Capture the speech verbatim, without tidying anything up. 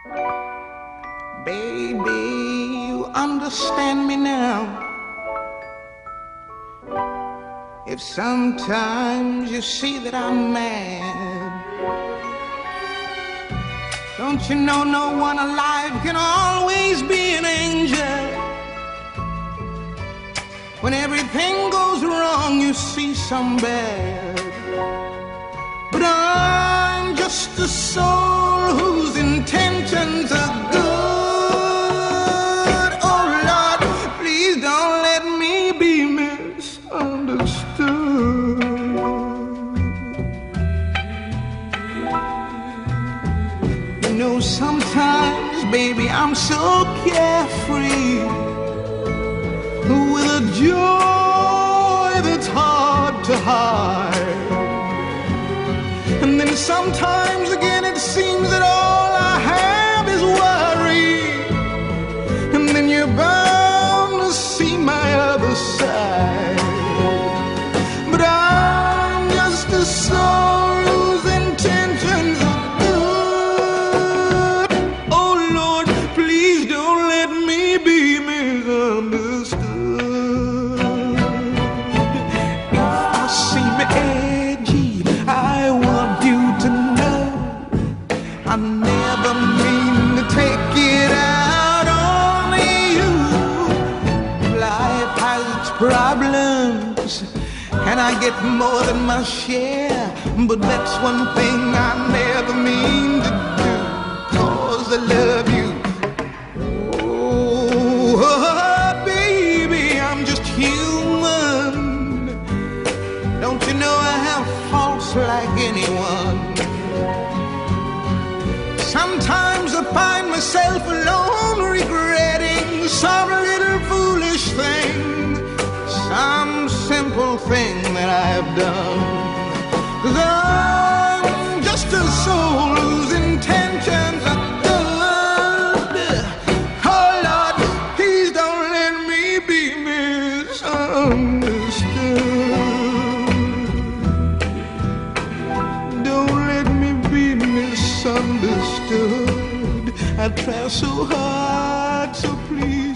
Baby, you understand me now. If sometimes you see that I'm mad, don't you know no one alive can always be an angel? When everything goes wrong, you see some bad. But I'm just a soul whose intentions are good. Oh Lord, please don't let me be misunderstood. You know, sometimes, baby, I'm so carefree, with a joy that's hard to hide. And then sometimes again it seems that all I have is worry. And then you're bound to see my other side. But I'm just a soul whose intentions are good. Oh Lord, please don't let me be misunderstood. I never mean to take it out on you. Life has its problems, and I get more than my share. But that's one thing I never mean to do, 'cause I love you. Oh, baby, I'm just human. Don't you know I have faults like anyone? Sometimes I find myself alone, regretting some little foolish thing, some simple thing that I've done. 'Cause I'm just a soul whose intentions are good. Oh Lord, please don't let me be misunderstood. Don't let me be misunderstood. I try so hard, so please